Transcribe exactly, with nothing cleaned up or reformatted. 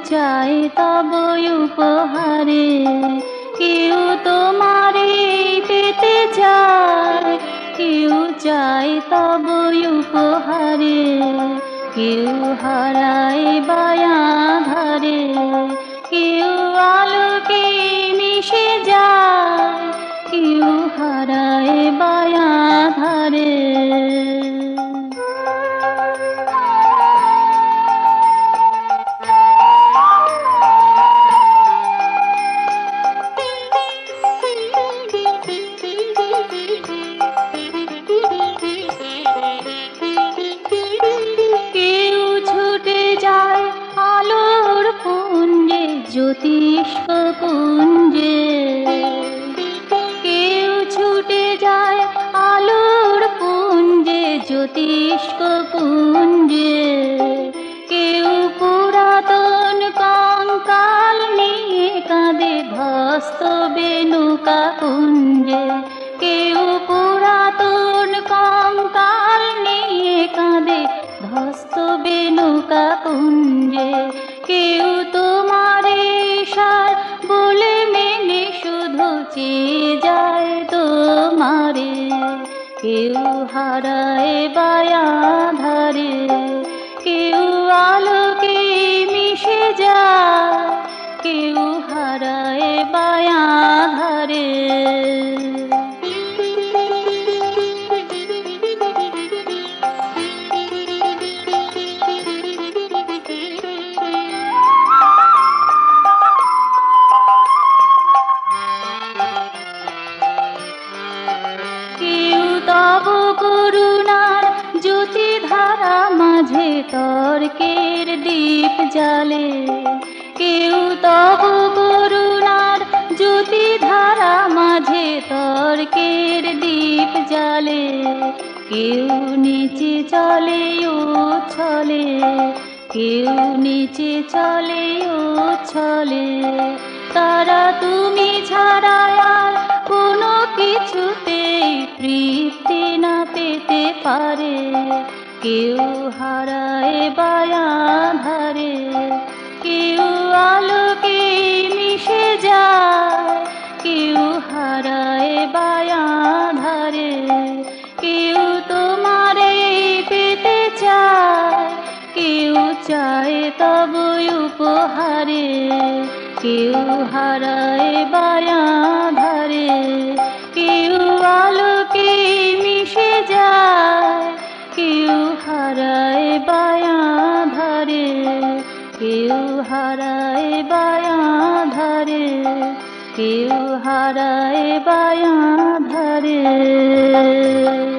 চায় তব উপহারে, কেউ তোমারে পেতে চায়, কেউ চায় তব উপহারে, কেউ হারায় বায়া ধারে, কেউ আলোকে মিশে যায়, কেউ হারায় বায়া ধারে। জ্যোতিষ্ক কুঞ্জে, কেউ ছুটে যায় আলোর পুঞ্জে জ্যোতিষ্ক কুঞ্জে, কেউ পুরাতন কঙ্কাল নিয়ে কাঁদে ধস্ত বেনুকা কুঞ্জে, কেউ পুরাতন কঙ্কাল নিয়ে কাঁদে ধস্ত বেনুকা কুঞ্জে, কেউ তোমারে সার বলে মেনে শুধু চেয়ে যায় তোমারে, কেউ হারায় বায়া ধারে, কেউ আলোকে মিশে যায়, কেউ হারায় বায়া ধারে। তব করুণার জ্যোতি ধারা মাঝে তর্কের দীপ জ্বালে, কেউ তব করুণার জ্যোতি ধারা মাঝে তর্কের দীপ জ্বালে, কেউ নিচে চলে ও ছলে, কেউ নিচে চলে ও ছলে, তারা তুমি ছাড়া আর কোনো কিছুতেই তৃপ্তি না পেতে পারে, কেউ হারায় বায়া ধারে, কেউ আলোকে মিশে যায়, কেউ হারায় বায়া ধারে, কেউ তোমারে পেতে চায়, কেউ চায় তব উপহারে, কেউ হারায় বায়া ধারে, কেউ আলোকে মিশে যায়, কেউ হারায় বায়া ধারে, কেউ হারায় বায়া ধারে, কেউ হারায় বায়া ধারে।